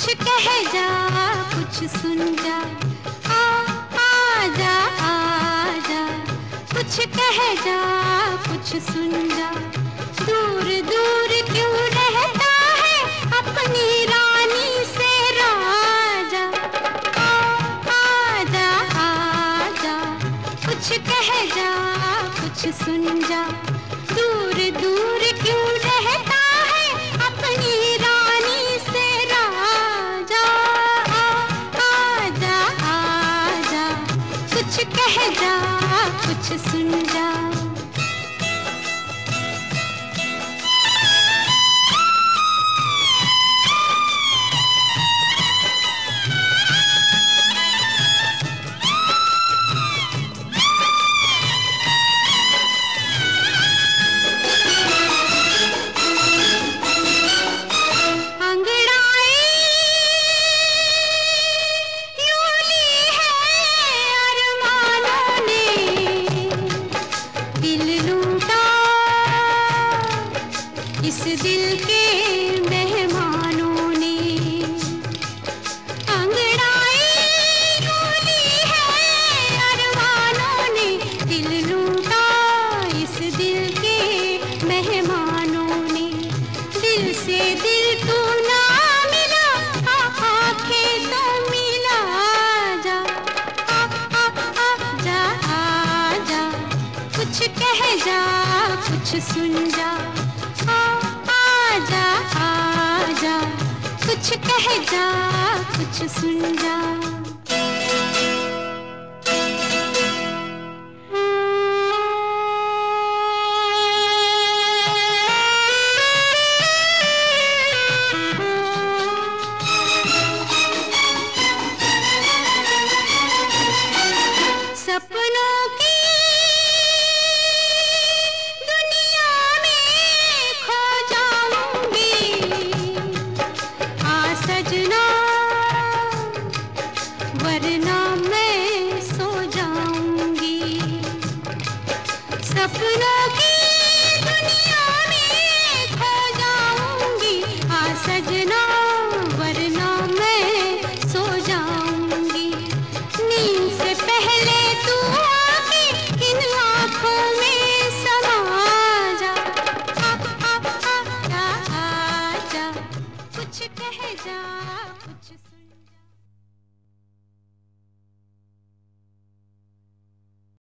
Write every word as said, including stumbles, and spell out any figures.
कुछ कह जा, कुछ सुन जा, आ आ जा आ जा। कुछ कह जा, कुछ सुन जा, दूर दूर क्यों रहता है अपनी रानी से राजा। आ आ जा आ जा। कुछ कह जा, कुछ सुन जा, दूर दूर क्यों रहता है अपनी रानी से राजा। आ आ जा आ जा। कुछ कह जा, कुछ सुन जा। इस दिल के मेहमानों ने अंगड़ाई रोली है, अरमानों ने दिल लूटा। इस दिल के मेहमानों ने दिल से दिल तू ना मिला, आंखें तो मिला जा। आ आ आ जा आ जा। कुछ कह जा, कुछ सुन जा, आ आ जा आ जा। कुछ कह जा, कुछ सुन जा। सपनों की वरना मैं सो जाऊंगी। सपनों की दुनिया में खो जाऊंगी, आ सजना वरना मैं सो जाऊंगी। नींद से पहले तू आके इन आँखों में समा जा। आ आ आ जा आ जा। कुछ कह जा, कुछ सुन